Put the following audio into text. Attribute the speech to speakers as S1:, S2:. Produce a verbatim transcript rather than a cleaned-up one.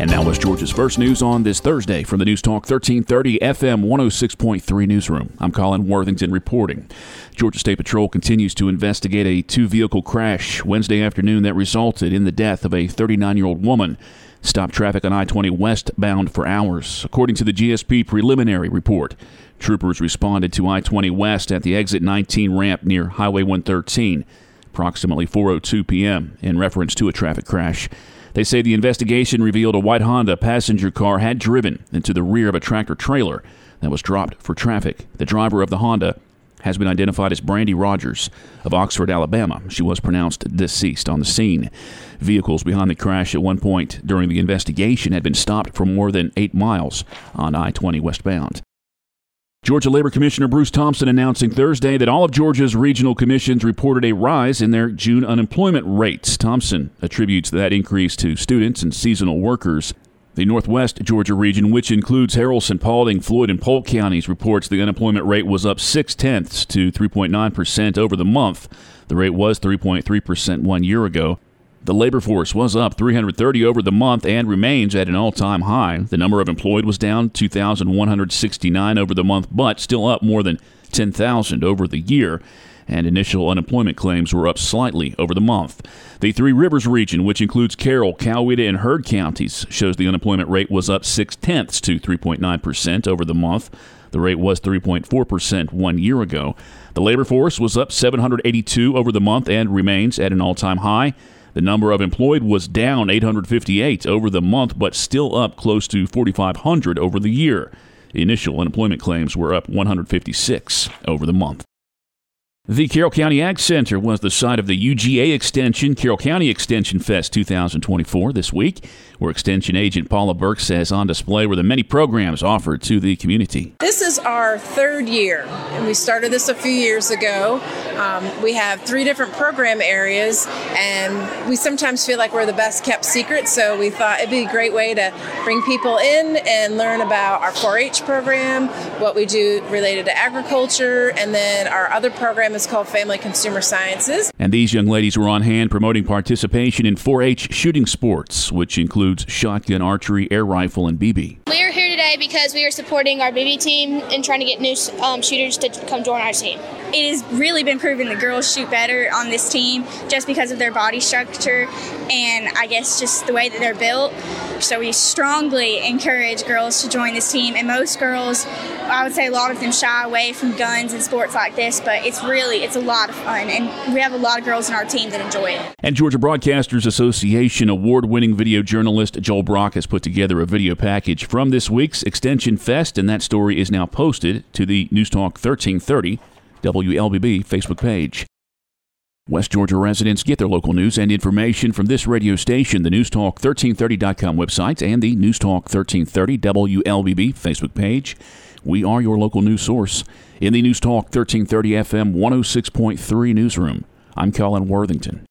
S1: And now West Georgia's first news on this Thursday from the News Talk thirteen thirty F M one oh six point three newsroom. I'm Colin Worthington reporting. Georgia State Patrol continues to investigate a two-vehicle crash Wednesday afternoon that resulted in the death of a thirty-nine-year-old woman. Stopped traffic on I twenty westbound for hours. According to the G S P preliminary report, troopers responded to I twenty West at the exit nineteen ramp near Highway one thirteen, approximately four oh two p.m., in reference to a traffic crash. They say the investigation revealed a white Honda passenger car had driven into the rear of a tractor-trailer that was dropped for traffic. The driver of the Honda has been identified as Brandy Rogers of Oxford, Alabama. She was pronounced deceased on the scene. Vehicles behind the crash at one point during the investigation had been stopped for more than eight miles on I twenty westbound. Georgia Labor Commissioner Bruce Thompson announcing Thursday that all of Georgia's regional commissions reported a rise in their June unemployment rates. Thompson attributes that increase to students and seasonal workers. The Northwest Georgia region, which includes Haralson, Paulding, Floyd, and Polk counties, reports the unemployment rate was up six-tenths to three point nine percent over the month. The rate was three point three percent one year ago. The labor force was up three hundred thirty over the month and remains at an all-time high. The number of employed was down two thousand one hundred sixty-nine over the month, but still up more than ten thousand over the year. And initial unemployment claims were up slightly over the month. The Three Rivers region, which includes Carroll, Coweta, and Heard counties, shows the unemployment rate was up six-tenths to three point nine percent over the month. The rate was three point four percent one year ago. The labor force was up seven hundred eighty-two over the month and remains at an all-time high. The number of employed was down eight hundred fifty-eight over the month, but still up close to forty-five hundred over the year. The initial unemployment claims were up one hundred fifty-six over the month. The Carroll County Ag Center was the site of the U G A Extension Carroll County Extension Fest two thousand twenty-four this week, where Extension Agent Paula Burke says on display were the many programs offered to the community.
S2: This is our third year, and we started this a few years ago. Um, we have three different program areas, and we sometimes feel like we're the best kept secret, so we thought it'd be a great way to bring people in and learn about our four H program, what we do related to agriculture, and then our other program is called Family Consumer Sciences.
S1: And these young ladies were on hand promoting participation in four H shooting sports, which includes shotgun, archery, air rifle, and B B.
S3: We are here today because we are supporting our B B team and trying to get new um, shooters to come join our team.
S4: It has really been proven the girls shoot better on this team just because of their body structure and I guess just the way that they're built. So we strongly encourage girls to join this team, and most girls, I would say a lot of them shy away from guns and sports like this, but it's really, it's a lot of fun, and we have a lot of girls in our team that enjoy it.
S1: And Georgia Broadcasters Association award-winning video journalist Joel Brock has put together a video package from this week's Extension Fest, and that story is now posted to the News Talk thirteen thirty W L B B Facebook page. West Georgia residents get their local news and information from this radio station, the news talk thirteen thirty dot com website, and the News Talk thirteen thirty W L B B Facebook page. We are your local news source. In the News Talk thirteen thirty F M one oh six point three newsroom, I'm Colin Worthington.